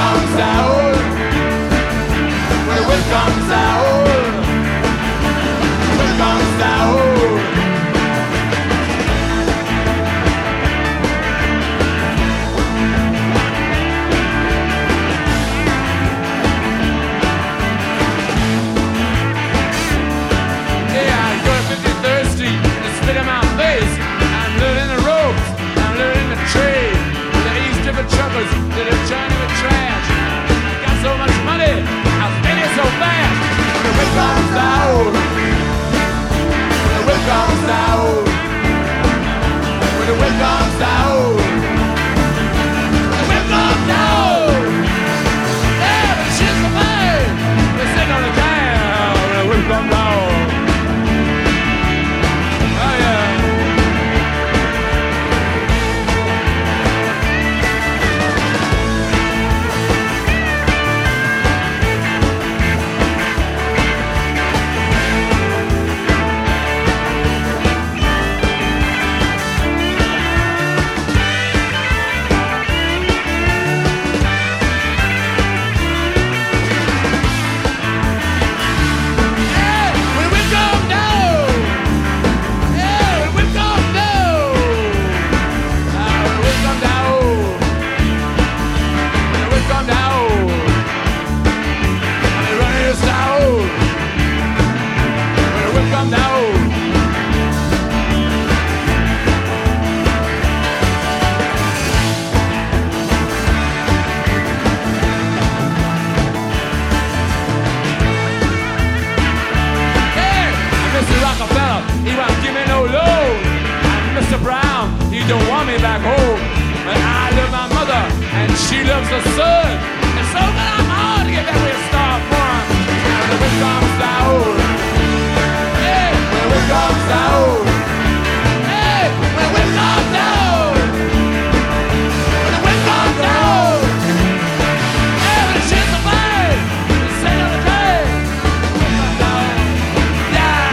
comes down, when the wind comes down, wind comes down. Truckers did a journey with trash. I got so much money, I spend it so fast. When the wind comes down, when the wind comes down, when the wind comes down, when the wind comes down. Yeah, but shit's the man. We're sitting on the ground when the wind comes down. Oh yeah. Don't want me back home, but I love my mother and she loves the sun. And so that I'm hard to get back where it started from. When the wind comes down, hey, when the wind comes down, hey, when the wind comes down, when the wind comes down, hey, when the shit's a fire, we say on the train, wind comes down, yeah.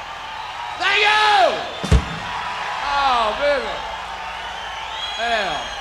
Thank you! Oh, baby. Hell.